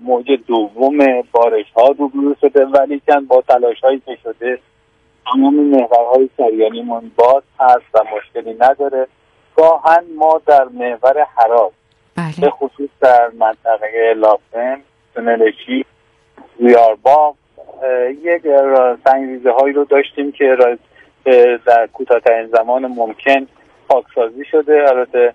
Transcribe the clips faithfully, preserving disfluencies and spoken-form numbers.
موج دوم بارش ها روبرو شده، ولی کن با تلاش هایی که شده تمام محورهای سریانیمون باز هست و مشکلی نداره. گاهن ما در محور هرات بله. به خصوص در منطقه لافن، تونلشی، زیارباغ یک سنگریزه هایی رو داشتیم که در کوتاه‌ترین زمان ممکن پاکسازی شده. البته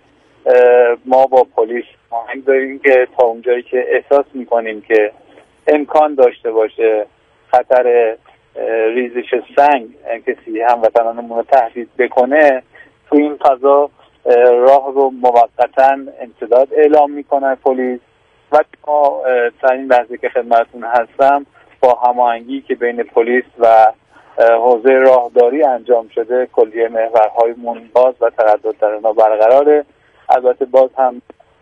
ما با پلیس آهنگ داریم که تا اونجایی که احساس میکنیم که امکان داشته باشه خطر ریزش سنگ کسی هموطنانمون رو تهدید بکنه، تو این فضا راه رو موقتا امتداد اعلام میکنه پلیس. و ما تا این لحظه که خدمتتون هستم با هماهنگی که بین پلیس و حوزه راهداری انجام شده کلیه محورهایمون باز و تردد در اونا برقراره. البته باز هم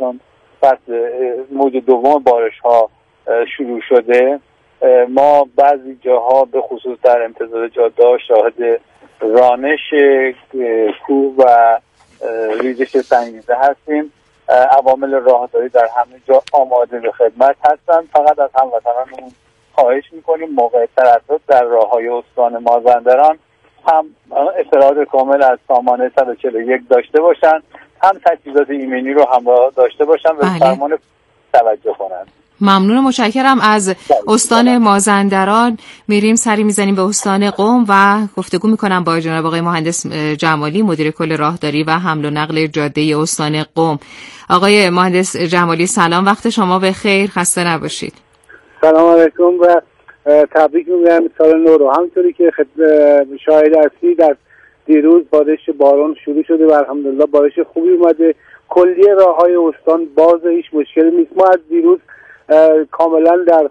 فصل موج دوم بارش ها شروع شده، ما بعضی جاها به خصوص در امتداد جاده شاهد رانش کوه و ریزش سنگریزه هستیم. عوامل راهداری در همه جا آماده به خدمت هستن. فقط از هموطنانمون خواهش میکنیم موقع تردد در راههای استان مازندران هم اطلاعات کامل از سامانه صد و چهل و یک داشته باشن، هم تجهیزات ایمنی رو همراه داشته باشن و بله. فرمان توجه کنند. ممنون متشکرم. از استان مازندران میریم سری میزنیم به استان قم و گفتگو میکنم با جناب آقای مهندس جمالی، مدیر کل راهداری و حمل و نقل جاده استان قم. آقای مهندس جمالی سلام، وقت شما بخیر، خسته نباشید. سلام علیکم و تبریک میگم سال نو رو. همونطوری که شاهد هستید از دیروز بارش باران شروع شده و الحمدلله بارش خوبی اومده. کلیه راههای استان باز، هیچ مشکلی نیست. ما از دیروز کاملا در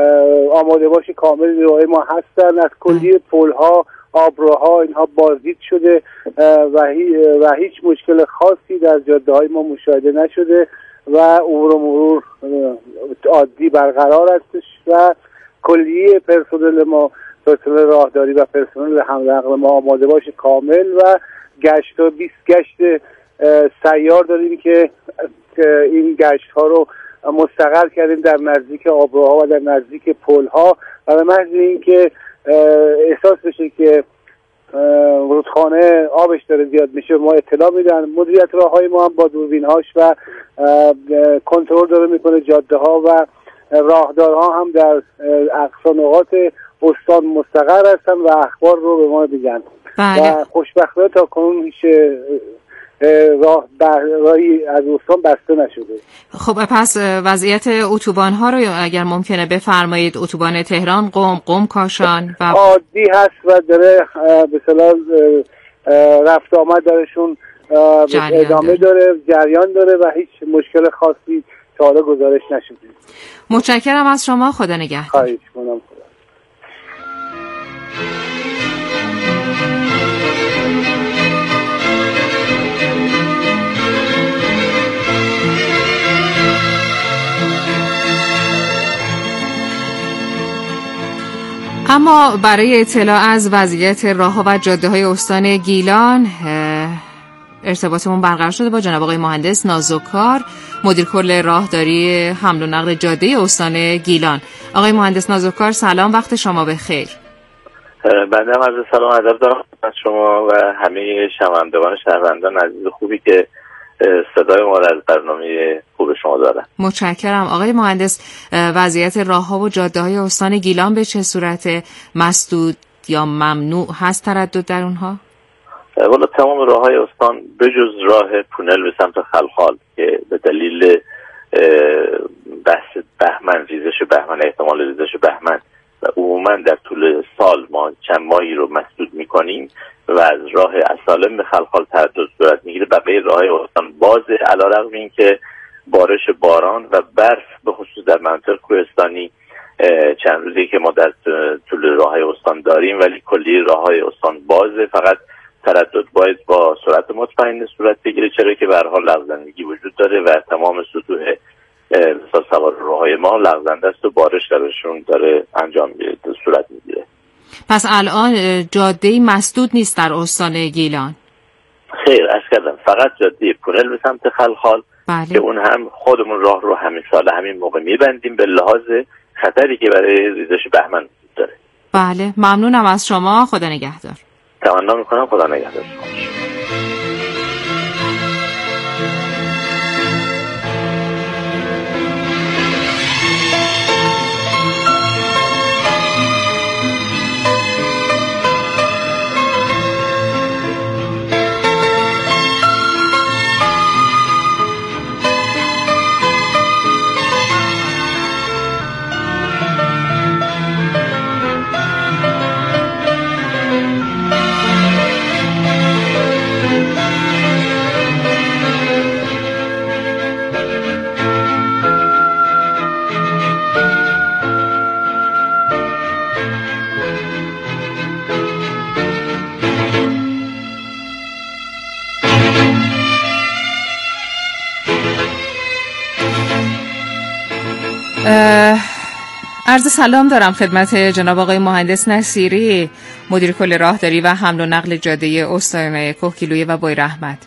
آماده باش کامل راههای ما هستن. از کلیه پل‌ها، آبراها اینها بازدید شده و, هی و هیچ مشکل خاصی در جاده‌های ما مشاهده نشده و امور و مرور عادی برقرار هستش و کلیه پرسنل ما، پرسنل راهداری و پرسنل حمل و نقل ما آماده باش کامل و گشت و بیست گشت سیار داریم که این گشت ها رو مستقر کردیم در نزدیک آبراها و در نزدیک پل ها و به محض اینکه احساس بشه که رودخانه آبش داره زیاد میشه ما اطلاع میدن. مدیریت راههای ما هم با دوربین هاش و کنترل داره میکنه جاده ها و راهدارها هم در اقصا نقاط استان مستقر هستن و اخبار رو به ما میدن. و خوشبختانه تا کنون هیچ راه راهی از استان بسته نشده. خب پس وضعیت اتوبان ها رو اگر ممکنه بفرمایید، اتوبان تهران قم، قم کاشان و عادی هست و داره به اصطلاح رفت آمد درشون ادامه داره. داره جریان داره و هیچ مشکل خاصی تا حالا گزارش نشده. متشکرم از شما، خدا نگهدار. خواهش می‌کنم. اما برای اطلاع از وضعیت راه‌ها و جاده‌های استان گیلان ارتباطمون برقرار شده با جناب آقای مهندس نازوکار، مدیر کل راهداری حمل و نقل جاده استان گیلان. آقای مهندس نازوکار سلام، وقت شما بخیر. بنده هم عرض سلام ادب دارم از شما و همه شنوندگان شهروندان عزیز خوبی که صدای ما از برنامه خوب شما دارن. متشکرم. آقای مهندس، وضعیت راه‌ها و جاده‌های استان گیلان به چه صورت؟ مسدود یا ممنوع هست تردد در اونها؟ والا تمام راه‌های استان بجز راه پونل به سمت خلخال که به دلیل بحث بهمن، ریزش بهمن، احتمال ریزش بهمن و عموما در طول سال ما چند ماهی رو مسدود می‌کنیم و از راه اسالم به خلخال تردد صورت میگیره. بقیه راه‌های استان بازه، علیرغم اینکه بارش باران و برف به خصوص در مناطق کوهستانی چند روزی که ما در طول راه‌های استان داریم، ولی کلی راه‌های استان بازه. فقط تردد باید با سرعت مطمئن صورت بگیره، چرا که به هر حال لغزندگی وجود داره و تمام سطوح مثلا سوار راه‌های ما لغزنده است و بارش درشون داره انجام میگیره، صورت میگیره. پس الان جاده‌ای مسدود نیست در استان گیلان؟ خیر، عرض کردم فقط جاده پونل به سمت خلخال بله. که اون هم خودمون راه رو همین سال همین موقع میبندیم به لحاظ خطری که برای ریزش بهمن وجود داره. بله ممنونم از شما، خدا نگهدار. تمنا میکنم خدا نگهدار شما. عرض سلام دارم خدمت جناب آقای مهندس نصیری، مدیر کل راهداری و حمل و نقل جاده استان کهگیلویه و بویراحمد.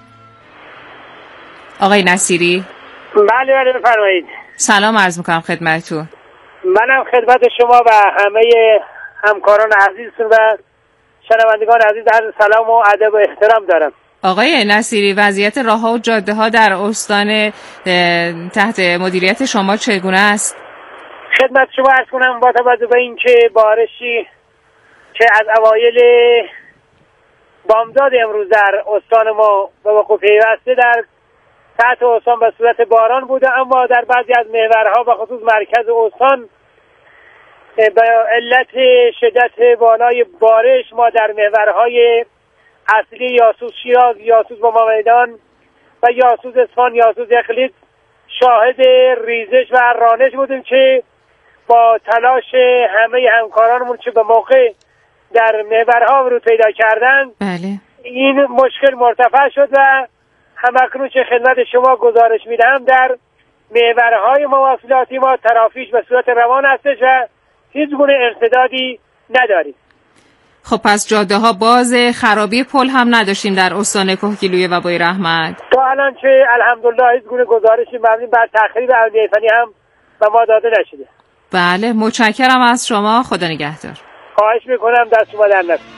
آقای نصیری؟ بله بله بفرمایید. سلام عرض میکنم خدمتتون. منم خدمت شما و همه همکاران عزیزتون و شنوندگان عزیز عرض سلام و ادب و احترام دارم. آقای نصیری، وضعیت راهها و جاده ها در استان تحت مدیریت شما چگونه است؟ خدمت شما عرض کنم با توجه به اینکه بارشی که از اوایل بامداد امروز در استان ما به وقوع پیوسته در تحت استان به صورت باران بوده، اما در بعضی از محورها و خصوص مرکز استان به علت شدت بالای بارش ما در محورهای اصلی یاسوس شیراز، یاسوس بابا میدان و یاسوس اصفهان، یاسوس اقلید شاهد ریزش و رانش بودیم که با تلاش همه همکارانمون که به موقع در محورها ورود پیدا کردن بله. این مشکل مرتفع شد و همکنون که خدمت شما گزارش میدهم در محورهای مواصلاتی ما ترافیک به صورت روان هستش و هیچ گونه ارتدادی نداریم. خب پس جاده ها باز خرابی پل هم نداشتیم در استان کهگیلویه و بویراحمد؟ تا الان که الحمدلله هیچ گونه گزارشی مبنی بر تخریب امنیتی فنی هم به ما داده نشده. بله متشکرم از شما، خدا نگهدار. خواهش میکنم، دست شما در نکنه.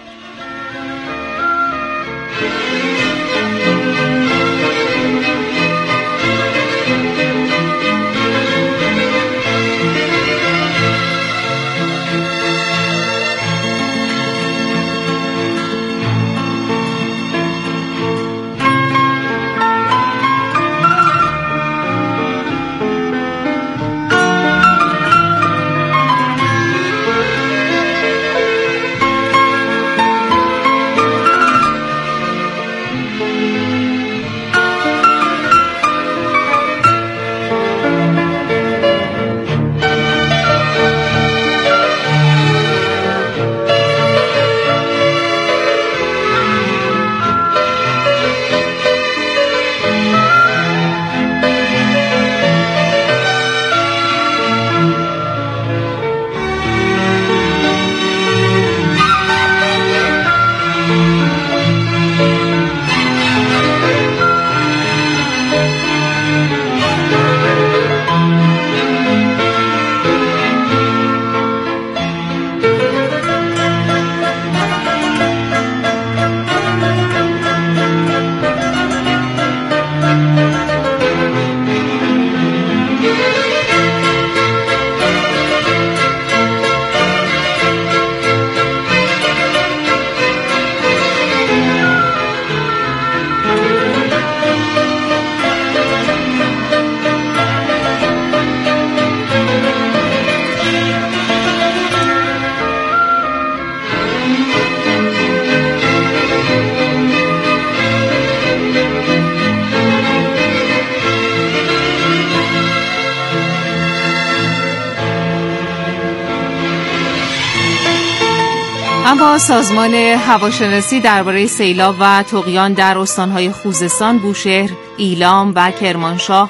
اما سازمان هواشناسی درباره سیلاب و طغیان در استانهای خوزستان، بوشهر، ایلام و کرمانشاه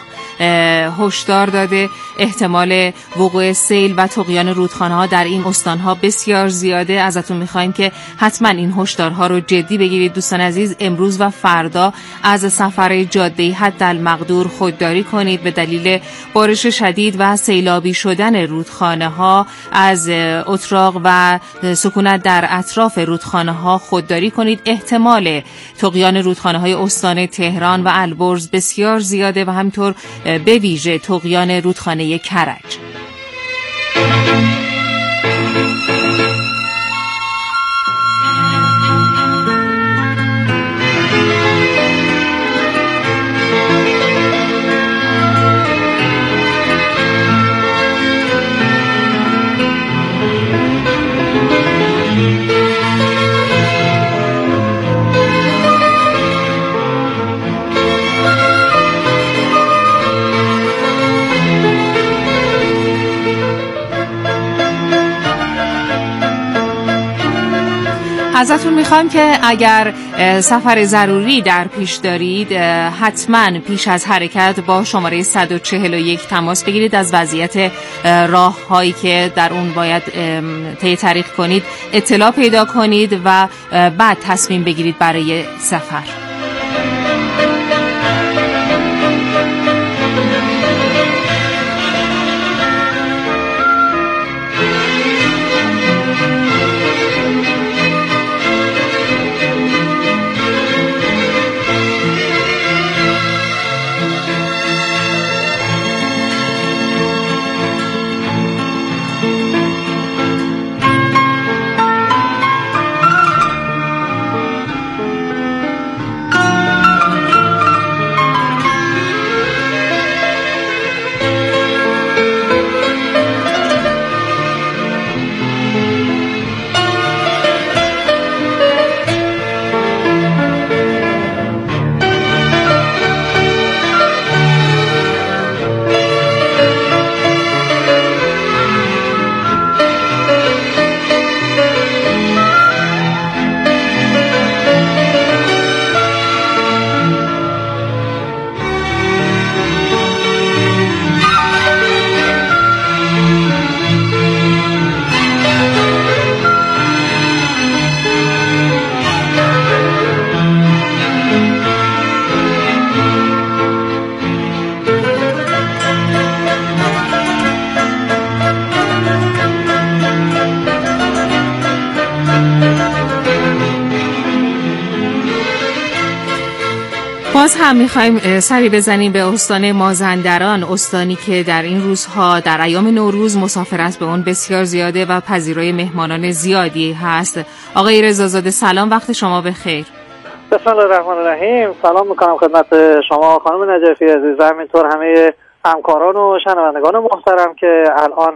هشدار داده احتمال وقوع سیل و طغیان رودخانه‌ها در این استان‌ها بسیار زیاده. ازتون می‌خوایم که حتما این هشدارها رو جدی بگیرید. دوستان عزیز، امروز و فردا از سفر جاده حدالمقدور خودداری کنید. به دلیل بارش شدید و سیلابی شدن رودخانه‌ها از اتراق و سکونت در اطراف رودخانه‌ها خودداری کنید. احتمال طغیان رودخانه‌های استان تهران و البرز بسیار زیاده و همینطور به ویژه طغیان رودخانه کرج. ازتون میخوام که اگر سفر ضروری در پیش دارید حتما پیش از حرکت با شماره صد و چهل و یک تماس بگیرید. از وضعیت راه هایی که در اون باید طی طریق کنید اطلاع پیدا کنید و بعد تصمیم بگیرید برای سفر. باز هم میخوایم سری بزنیم به استان مازندران، استانی که در این روزها در ایام نوروز مسافرت به اون بسیار زیاده و پذیرای مهمانان زیادی هست. آقای رضازاده سلام، وقت شما بخیر. بسم الله الرحمن الرحیم. سلام میکنم خدمت شما خانم نجفی عزیز، همینطور همه همکاران و شنوندگان محترم که الان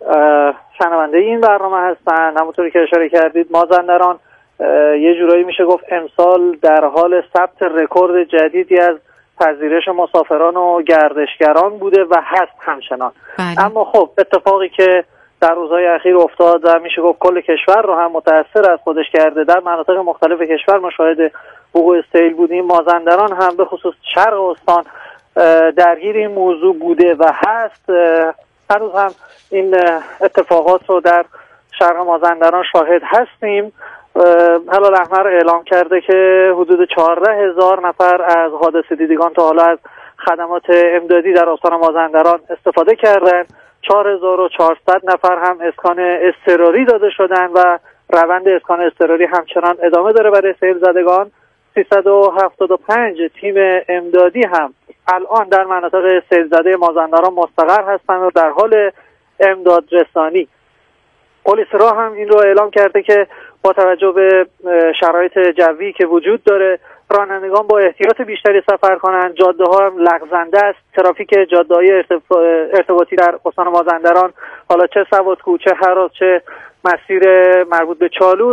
شنونده این برنامه هستن. همونطوری که اشاره کردید مازندران یه جورایی میشه گفت امسال در حال ثبت رکورد جدیدی از پذیرش مسافران و گردشگران بوده و هست همچنان. بله. اما خب اتفاقی که در روزهای اخیر افتاد و میشه گفت کل کشور رو هم متأثر از خودش کرده، در مناطق مختلف کشور مشاهده وقوع سیل بودیم، مازندران هم به خصوص شرق استان درگیر این موضوع بوده و هست. هر روز هم این اتفاقات رو در شرق مازندران شاهد هستیم. هلال احمر اعلام کرده که حدود چهارده هزار نفر از حادثه دیدگان تا حالا از خدمات امدادی در استان مازندران استفاده کردند. چهار هزار و چهارصد نفر هم اسکان اضطراری داده شدند و روند اسکان اضطراری همچنان ادامه داره برای سیل زدگان. سیصد و هفتاد و پنج تیم امدادی هم الان در مناطق سیل زده مازندران مستقر هستند و در حال امداد رسانی. پلیس راه هم این رو اعلام کرده که با توجه به شرایط جوی که وجود داره رانندگان با احتیاط بیشتری سفر کنند. جاده ها هم لغزنده است. ترافیک جاده‌های ارتباطی در استان مازندران، حالا چه سوادکوه، چه هراس، چه مسیر مربوط به چالوس،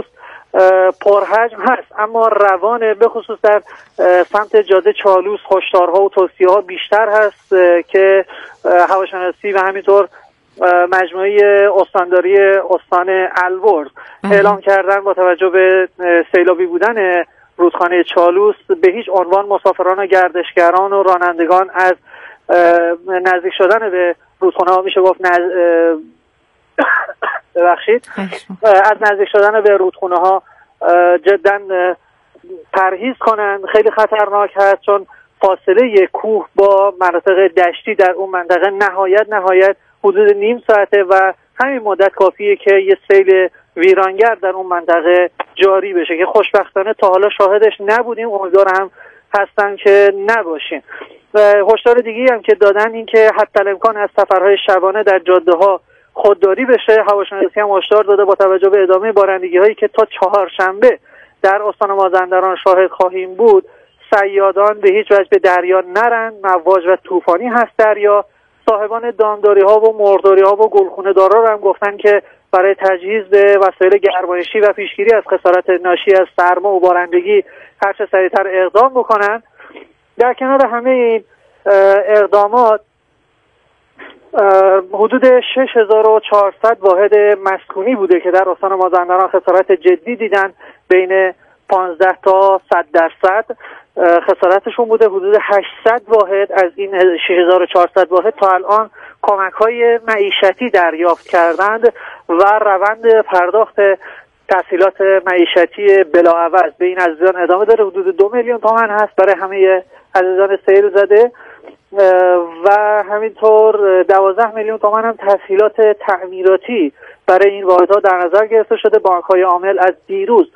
پرحجم هست، اما روان به خصوص در سمت جاده چالوس هشدارها و توصیه‌ها بیشتر هست که هواشناسی و همینطور مجموعه استانداری استان البرز اعلام کردن با توجه به سیلابی بودن رودخانه چالوس به هیچ عنوان مسافران و گردشگران و رانندگان از نزدیک شدن به رودخونه ها میشه گفت نز... ببخشید از نزدیک شدن به رودخونه ها جدا پرهیز کنند. خیلی خطرناک هست چون فاصله یک کوه با مناطق دشتی در اون منطقه نهایت نهایت حدود نیم ساعته و همین مدت کافیه که یه سیل ویرانگر در اون منطقه جاری بشه که خوشبختانه تا حالا شاهدش نبودیم، امیدوارم هستن که نباشیم. هشدار دیگه‌ای هم که دادن این که حتی امکان از سفرهای شبانه در جاده‌ها خودداری بشه. هواشناسی هم هشدار داده با توجه به ادامه بارندگی‌هایی که تا چهارشنبه در استان مازندران شاهد خواهیم بود، صیادان به هیچ وجه به دریا نرن، مواج و طوفانی هست دریا. صاحبان دامداری‌ها و مرغداری‌ها و گلخونه‌دارا هم گفتن که برای تجهیز به وسایل گرمایشی و پیشگیری از خسارات ناشی از سرما و بارندگی هر چه سریعتر اقدام بکنن. در کنار همه این اقدامات حدود شش هزار و چهارصد واحد مسکونی بوده که در استان مازندران خسارات جدی دیدن، بین پانزده تا صد درصد خسارتشون بوده. حدود هشتصد واحد از این شش هزار و چهارصد واحد تا الان کمک‌های معیشتی دریافت کردند و روند پرداخت تسهیلات معیشتی بلاعوض به این عزیزان ادامه داره. حدود دو میلیون تومان هست برای همه عزیزان سیل زده و همینطور دوازده میلیون تومان هم تسهیلات تعمیراتی برای این واحدها در نظر گرفته شده. بانک‌های عامل از دیروز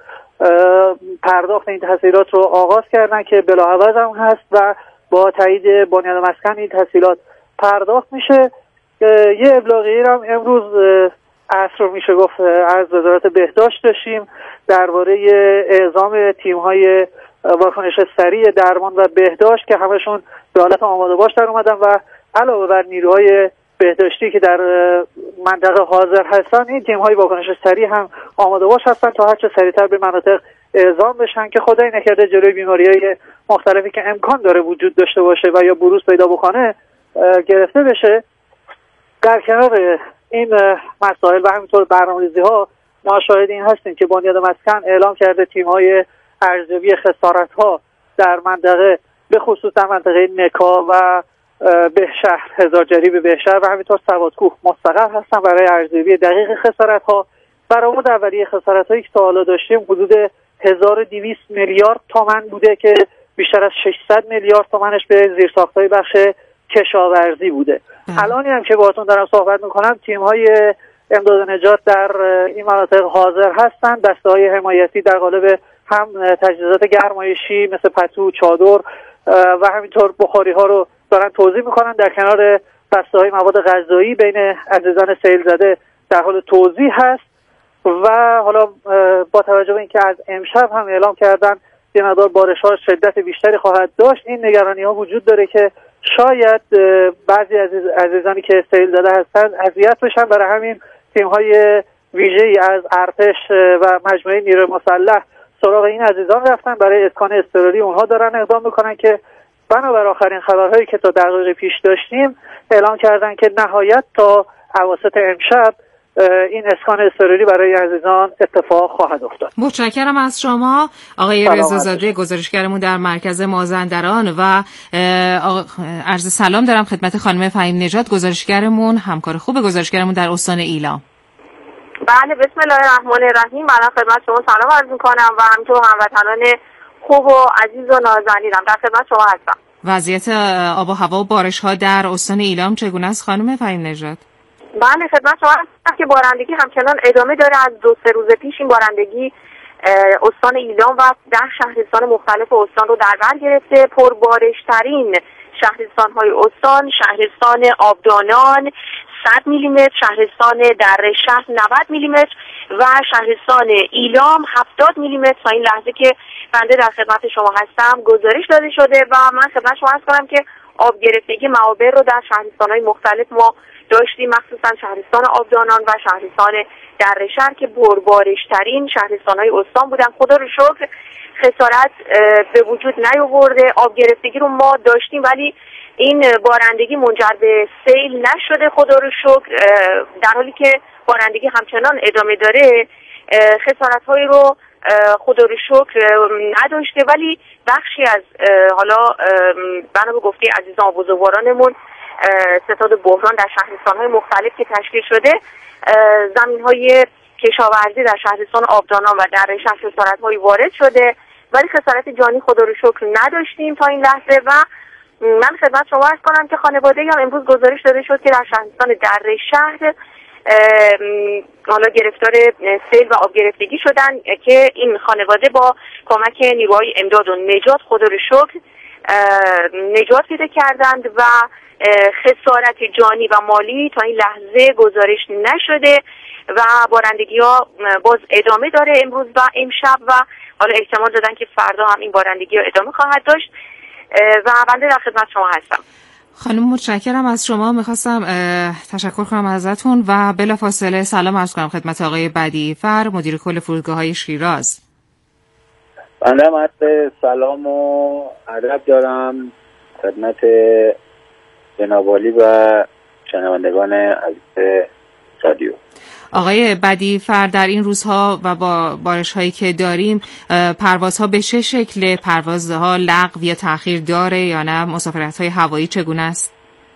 پرداخت این تسهیلات رو آغاز کردن که بلاعوض هم هست و با تایید بنیاد مسکن این تسهیلات پرداخت میشه. یه ابلاغیه هم امروز عصر میشه گفت از وزارت بهداشت داشتیم درباره اعزام تیم‌های واکنش سریع درمان و بهداشت که همشون به حالت آماده باش در اومدن و علاوه بر نیروهای بهداشتی که در منطقه حاضر هستن، این تیم‌های واکنش سریع هم آماده باش هستن تا هر چه سریعتر به مناطق اعزام بشن که خدای نکرده جلوی بیماری‌های مختلفی که امکان داره وجود داشته باشه و یا بروز پیدا بکنه گرفته بشه. در کنار این مسائل و همینطور برنامه‌ریزی‌ها ما شاهد این هستیم که بنیاد مسکن اعلام کرده تیم‌های ارزیابی خسارت‌ها در منطقه به خصوص در منطقه نکا و بهشهر، هزار جریب بهشهر و همینطور سوادکوه مستقر هستن برای ارزیابی دقیق خسارت‌ها. برآورد اولیه خسارت‌هایی که تا حالا داشتیم حدود هزار و دویست میلیارد تومان بوده که بیشتر از ششصد میلیارد تومانش به زیرساخت‌های بخش کشاورزی بوده. الانی هم که باهاتون دارم صحبت میکنم تیم‌های امداد نجات در این مناطق حاضر هستن. دسته‌های حمایتی در قالب هم تجهیزات گرمایشی مثل پتو، چادر و همینطور بخاری‌ها رو دارن توزیع میکنن. در کنار دسته‌های مواد غذایی بین عزیزان سیل زده در حال توزیع هست و حالا با توجه به اینکه از امشب هم اعلام کردن یه مقدار بارش‌ها شدت بیشتری خواهد داشت، این نگرانی‌ها وجود داره که شاید بعضی از عزیزانی که سیل زده هستن اذیت بشن. برای همین تیم‌های ویژه‌ای از ارتش و مجموعه نیروی مسلح سراغ این عزیزان رفتن برای اسکان اضطراری اونها دارن اقدام میکنن که بنابر آخرین خبرهایی که تا دقایق پیش داشتیم اعلام کردن که نهایت تا اواسط امشب این اسکان اضطراری برای عزیزان اتفاق خواهد افتاد. متشکرم از شما آقای رضازاده، گزارشگرمون در مرکز مازندران و عرض سلام دارم خدمت خانم فهیم نژاد، گزارشگرمون، همکار خوب گزارشگرمون در استان ایلام. بله، بسم الله الرحمن الرحیم. من خدمت شما سلام عرض می‌کنم و همینطور هموطنان خوب و عزیز و نازنینم در خدمت شما هستم. وضعیت آب و هوا و بارش‌ها در استان ایلام چگونه است خانم فهیم نژاد؟ بله، خدمت شما هستم که بارندگی همچنان ادامه داره. از دو سه روز پیش این بارندگی استان ایلام و ده شهرستان مختلف استان رو در بر گرفته. پربارش‌ترین شهرستان‌های استان شهرستان آبدانان صد میلیمتر، شهرستان در شهر نود میلیمتر و شهرستان ایلام هفتاد میلیمتر تا این لحظه که بنده در خدمت شما هستم گزارش داده شده و من خدمت شما عرض کنم که آب گرفتگی معابر رو در شهرستان‌های مختلف ما داشتیم، مخصوصا شهرستان آبدانان و شهرستان در شهر که پربارش‌ترین شهرستان‌های استان بودن. خدا رو شکر خسارت به وجود نیاورده. آب گرفتگی رو ما داشتیم ولی این بارندگی منجر به سیل نشده، خدا رو شکر. در حالی که بارندگی همچنان ادامه داره، خسارت‌هایی رو خدا رو شکر نداشته، ولی بخشی از حالا بنا به گفته عزیزان و بزرگوارانمون ستاد بحران در شهرستان‌های مختلف که تشکیل شده، زمین‌های کشاورزی در شهرستان آبدانان و در شهر خسارت‌های وارد شده، ولی خسارت جانی خدا رو شکر نداشتیم تا این لحظه. و من خدمت شما عرض کنم که خانواده هم امروز گزارش داده شد که در شهرستان دره شهر حالا گرفتار سیل و آب گرفتگی شدن که این خانواده با کمک نیروهای امداد و نجات خدا رو شکر نجات پیدا کردند و خسارت جانی و مالی تا این لحظه گزارش نشده و بارندگی ها باز ادامه داره امروز و امشب و حالا احتمال دادن که فردا هم این بارندگی ها ادامه خواهد داشت و بنده در خدمت شما هستم. خانم متشکرم از شما. میخواستم تشکر کنم ازتون و بلافاصله سلام عرض کنم خدمت آقای بدیعی فر، مدیر کل فرودگاه‌های شیراز. بنده هم سلام و ادب دارم خدمت جناب عالی و شنوندگان عزیز رادیو. آقای بدیعی فر، در این روزها و با بارش‌هایی که داریم پروازها به چه شکل؟ پروازها لغو یا تأخیر داره یا نه؟ مسافرت‌های هوایی چگونه است؟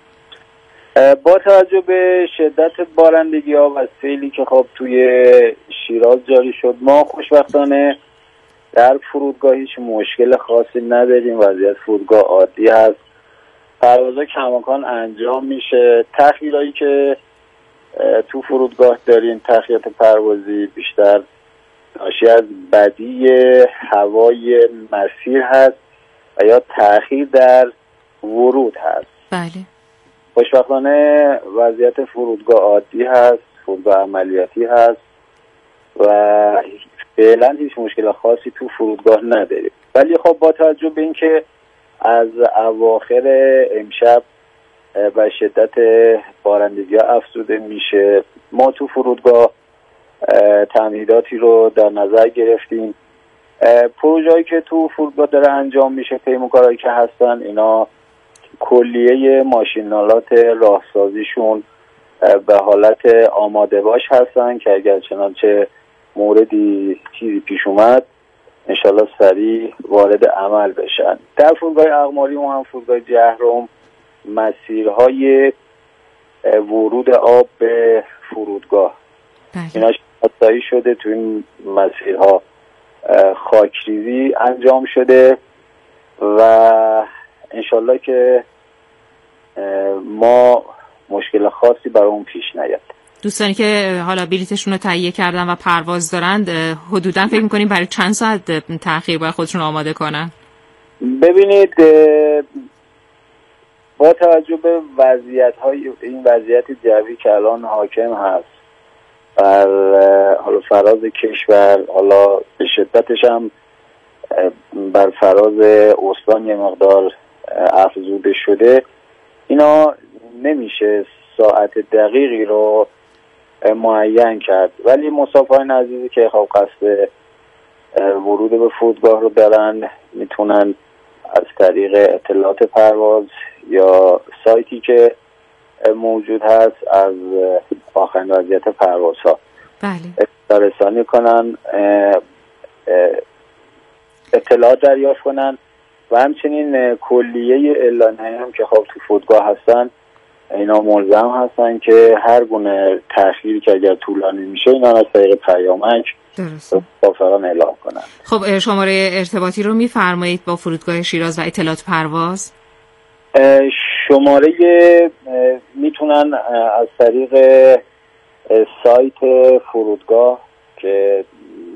با توجه به شدت بارندگی‌ها و سیلی که خب توی شیراز جاری شد، ما خوشبختانه در فرودگاه هیچ مشکل خاصی نداریم. وضعیت فرودگاه عادی هست، پروازها کماکان انجام میشه. تأخیرایی که تو فرودگاه داریم، تأخیرات پروازی، بیشتر ناشی از بدی هوای مسیر هست و یا تأخیر در ورود هست. بله. خوشبختانه وضعیت فرودگاه عادی هست، فرودگاه عملیاتی هست و فعلا هیچ مشکل خاصی تو فرودگاه نداریم. ولی خب با توجه به اینکه از اواخر امشب و شدت بارندگی ها افزوده میشه، ما تو فرودگاه تمهیداتی رو در نظر گرفتیم. پروژه‌ای که تو فرودگاه داره انجام میشه، پیمانکارهایی که هستن، اینا کلیه ماشینالات راهسازیشون به حالت آماده باش هستن که اگر چنانچه موردی چیزی پیش اومد انشالله سریع وارد عمل بشن. در فرودگاه اقماری و هم فرودگاه جهرم مسیرهای ورود آب به فرودگاه اینا شناسایی شده، تو این مسیرها خاکریزی انجام شده و انشالله که ما مشکل خاصی برای اون پیش نیاد. دوستانی که حالا بلیتشون رو تهیه کردن و پرواز دارند حدوداً فکر می‌کنیم برای چند ساعت تأخیر باید خودشون آماده کنن؟ ببینید با توجه به وضعیت‌های این وضعیت جوی که الان حاکم هست بر حالا فراز کشور، حالا به شدتش هم بر فراز استان یه مقدار افزوده شده، اینا نمیشه ساعت دقیقی رو معین کرد. ولی مسافرین عزیزی که خب قصد ورود به فرودگاه رو دارن میتونن از طریق اطلاعات پرواز یا سایتی که موجود هست از آخرین وضعیت پروازها بله رسانی کنن، اطلاعات دریافت کنن و همچنین کلیه اعلان‌هایی هم که خب تو فرودگاه هستن اینا ملزم هستن که هر گونه تأخیری که اگر طولانی میشه اینا از طریق پیامک مسافران اعلام کنن. خب شماره ارتباطی رو میفرمایید با فرودگاه شیراز و اطلاعات پرواز؟ شماره میتونن از طریق سایت فرودگاه که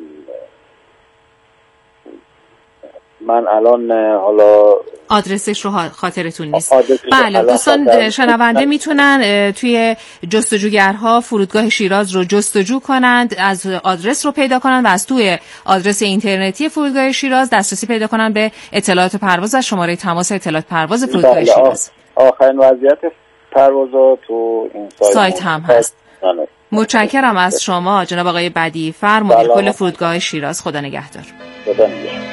من الان حالا آدرسش رو خاطرتون نیست. بله دوستان شنونده میتونن توی جستجوگرها فرودگاه شیراز رو جستجو کنند، از آدرس رو پیدا کنند و از توی آدرس اینترنتی فرودگاه شیراز دسترسی پیدا کنند به اطلاعات پرواز و شماره تماس اطلاعات پرواز فرودگاه بله. شیراز آخرین وضعیت پروازات تو این سایت, سایت هم هست. هست. متشکرم از شما جناب آقای بدیعی فر، مدیر کل فرودگاه شیراز. خدا نگهدار. خدا نگهدار.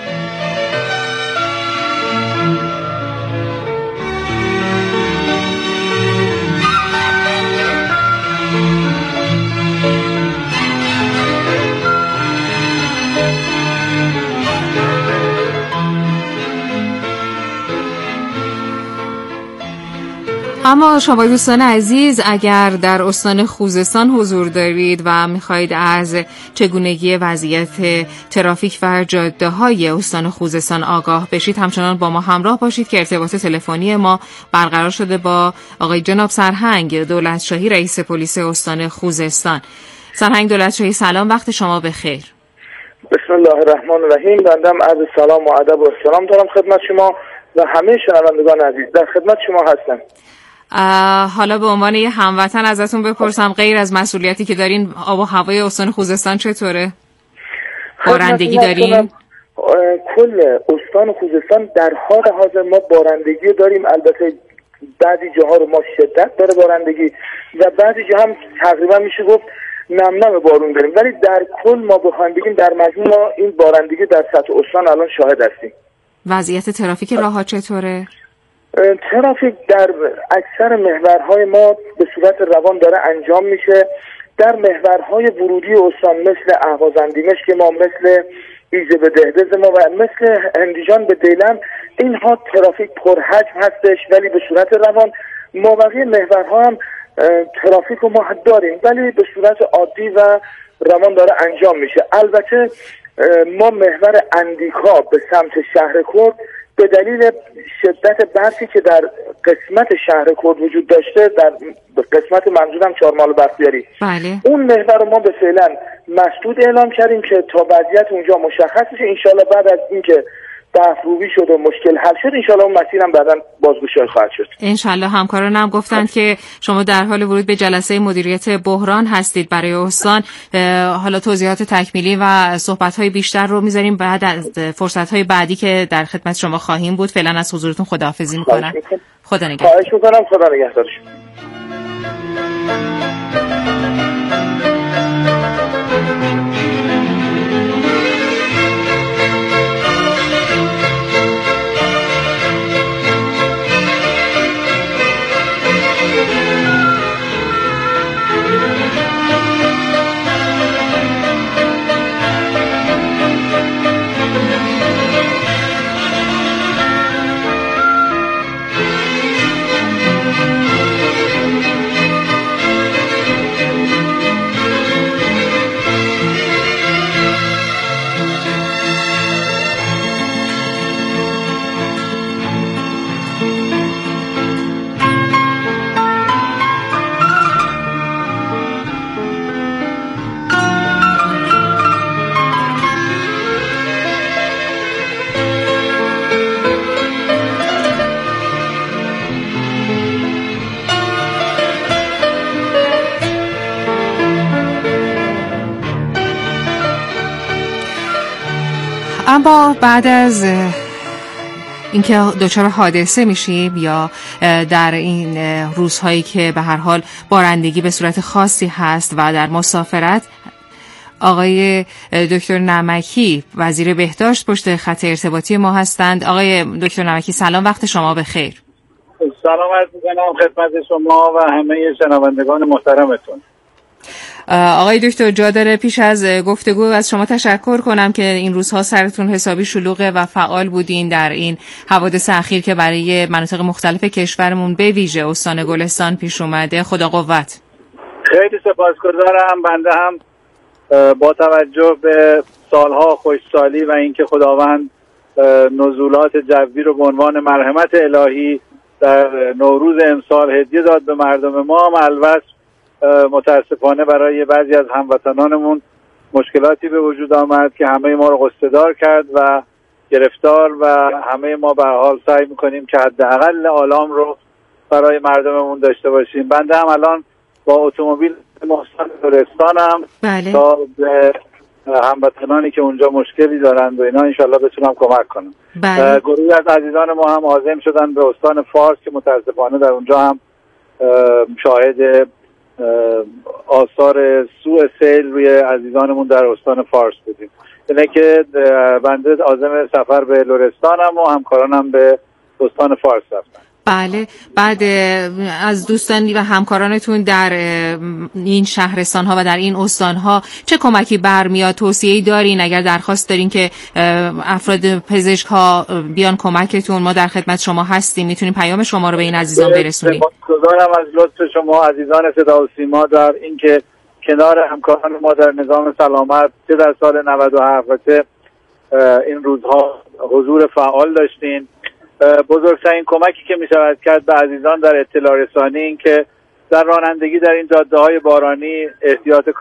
اما شما دوستان عزیز اگر در استان خوزستان حضور دارید و میخواهید از چگونگی وضعیت ترافیک و جاده‌های استان خوزستان آگاه بشید، همچنان با ما همراه باشید که ارتباط تلفنی ما برقرار شده با آقای جناب سرهنگ دولتشاهی، رئیس پلیس استان خوزستان. سرهنگ دولتشاهی سلام، وقت شما بخیر. بسم الله الرحمن الرحیم. بنده عرض سلام و ادب و احترام دارم خدمت شما و همه شنوندگان عزیز. در خدمت شما هستم. حالا به عنوان یه هموطن ازتون بپرسم، غیر از مسئولیتی که دارین، آب و هوای استان خوزستان چطوره؟ بارندگی دارین؟ کل استان خوزستان در حال حاضر ما بارندگی داریم. البته بعضی جاها رو ما شدت داره بارندگی و بعضی جاها هم تقریبا میشه گفت نم نم بارون داریم، ولی در کل ما بخوایم بگیم در مجموع ما این بارندگی در سطح استان الان شاهد هستیم. وضعیت ترافیک راه‌ها چطوره؟ ترافیک در اکثر محورهای ما به صورت روان داره انجام میشه. در محورهای ورودی استان مثل اهوازندیمش که ما، مثل ایزه به دهدز ما و مثل هندیجان به دیلم، اینها ترافیک پرحجم هستش ولی به صورت روان. ما بقیه محورها هم ترافیک رو ما داریم ولی به صورت عادی و روان داره انجام میشه. البته ما محور اندیکا به سمت شهر کرد به دلیل شدت برفی که در قسمت شهر کرد وجود داشته، در قسمت منظورم چهارمال بختیاری، بله. اون محور رو ما به فعلا مسدود اعلام کردیم که تا وضعیت اونجا مشخص بشه. انشالله بعد از اینکه دفروبی شد و مشکل حل شد انشالله اون مسیرم بعداً بازگشایی خواهد شد. انشالله. همکاران هم گفتند که شما در حال ورود به جلسه مدیریت بحران هستید برای استان. حالا توضیحات تکمیلی و صحبت‌های بیشتر رو می‌ذاریم بعد از فرصت‌های بعدی که در خدمت شما خواهیم بود. فعلا از حضورتون خداحافظی می‌کنم. خدا نگهدار. خواهش می‌کنم. خدا نگهدار. اما بعد از اینکه دچار حادثه میشیم یا در این روزهایی که به هر حال بارندگی به صورت خاصی هست و در مسافرت، آقای دکتر نمکی وزیر بهداشت پشت خط ارتباطی ما هستند. آقای دکتر نمکی سلام، وقت شما بخیر. سلام عرض می‌کنم خدمت شما و همه شنوندگان محترمتون. آقای دکتر جا داره پیش از گفتگو از شما تشکر کنم که این روزها سرتون حسابی شلوغه و فعال بودین در این حوادث اخیر که برای مناطق مختلف کشورمون به ویژه استان گلستان پیش اومده. خدا قوت. خیلی سپاسگزارم. بنده هم با توجه به سالها خوشسالی و اینکه خداوند نزولات جوی رو به عنوان مرحمت الهی در نوروز امسال هدیه داد به مردم ما، البته متاسفانه برای بعضی از هموطنانمون مشکلاتی به وجود آمد که همه ما رو غصه‌دار کرد و گرفتار و همه ما به حال سعی میکنیم که حداقل آلام رو برای مردممون داشته باشیم. بنده هم الان با اتومبیل محسن لرستانم بله. تا به هموطنانی که اونجا مشکلی دارند و اینا انشالله بتونم کمک کنم. بله. گروهی از عزیزان ما هم عازم شدن به استان فارس که متاسفانه در اونجا هم شاهد آثار سوء سیل روی عزیزانمون در استان فارس بودیم. اینه که بنده عازم سفر به لرستانم و همکارانم به استان فارس رفتن. بله. بعد از دوستانی و همکارانتون در این شهرستان ها و در این استان ها چه کمکی برمیاد؟ توصیه‌ای دارین؟ اگر درخواست دارین که افراد پزشک ها بیان کمکتون، ما در خدمت شما هستیم، میتونیم پیام شما رو به این عزیزان برسونیم. سپاسگزارم از لطف شما عزیزان صدا و سیما در اینکه کنار همکاران ما در نظام سلامت چه در سال نود و هفت و چه این روزها حضور فعال داشتین. بزرگترین کمکی که می شود کرد به عزیزان در اطلاع رسانی این که در رانندگی در این جاده های بارانی احتیاط